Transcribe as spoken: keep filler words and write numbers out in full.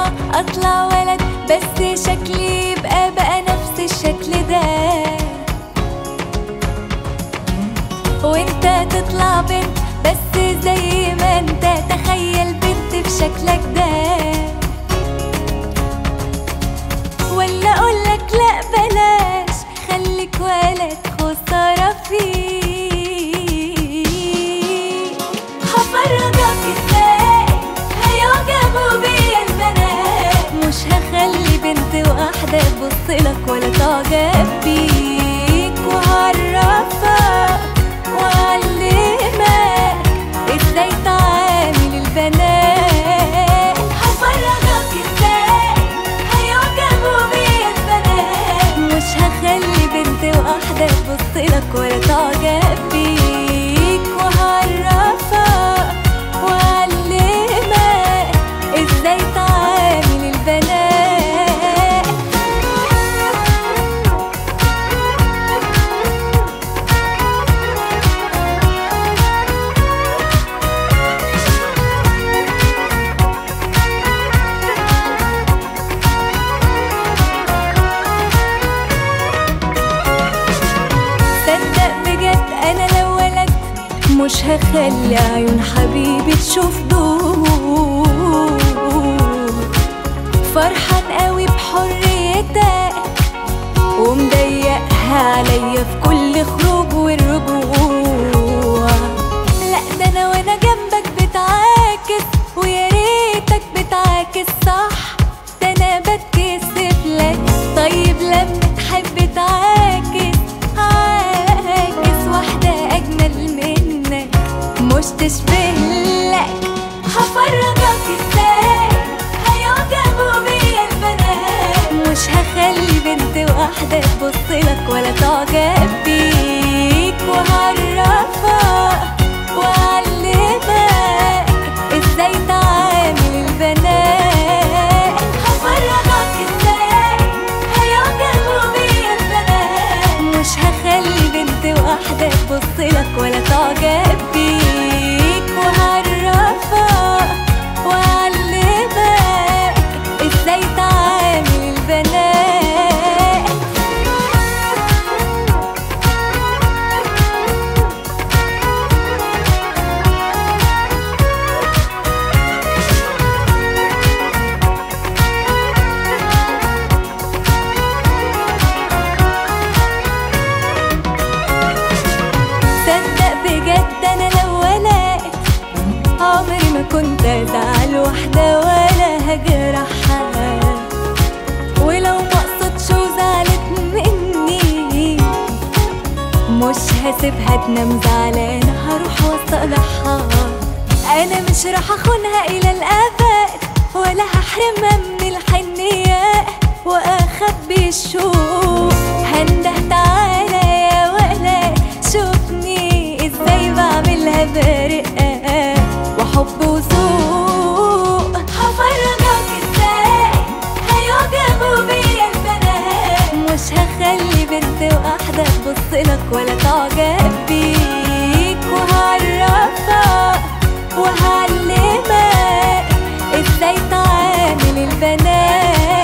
اطلع ولد بس شكلي يبقى بقى نفس الشكل ده، وانت تطلع بنت بس زي ما انت. تخيل بنت في شكلك ده، ولا اقولك لا بلاش خليك ولد خسارة فيك. هفرجك ازاي هيعجبوا بيا البنات، مش هخلي بنت واحدة تبصلك ولا تعجب بيك. وهعرفك وأعلمك ازاي تعامل البنات. هفرجك ازاي هيعجبوا بيا البنات، مش هخلي بنت واحدة تبصلك ولا تعجب بيك. وهعرفك وأعلمك ازاي تعامل البنات. أنا لو ولد مش هخلي عيون حبيبي تشوف دول. فرحان قوي بحريتك ومضيقها عليا في كل خروج والرجوع. لا ده أنا وأنا جنبك بتعاكس، ويا ريتك بتعاكس صح. ده أنا بتكسف لك، طيب لما تحب تعاكس عاكس واحدة أجمل منك مش تشبه لك. هفرجك ازاي هيعجبوا بيا البنات، مش هخلي بنت واحدة تبصلك ولا تعجب بيك. وهعرفك وأعلمك ازاي تعامل البنات. هفرجك ازاي هيعجبوا بيا البنات، مش هخلي بنت واحدة تبصلك ولا تعجب بيك. وهعرفك وأعلمك ازاي تعامل البنات. صدق بجد أنا لو ولد عمري ما كنت أزعل واحدة ولا هجرحها. ولو مقصدش وزعلت مني مش هسيبها تنام زعلانة، هروح واصطلحها. أنا مش راح أخونها إلى الأبد ولا هحرمها من الحنية وأخبي الشوق. هنده تعالى يا ولد شوفني ازاي بعملها برقة وحب وذوق. هفرجك ازاي هيعجبوا بيا البنات، مش هخلي بنت واحدة تبصلك ولا تعجب بيك. وهعرفك وهعلمك ازاي تعامل البنات.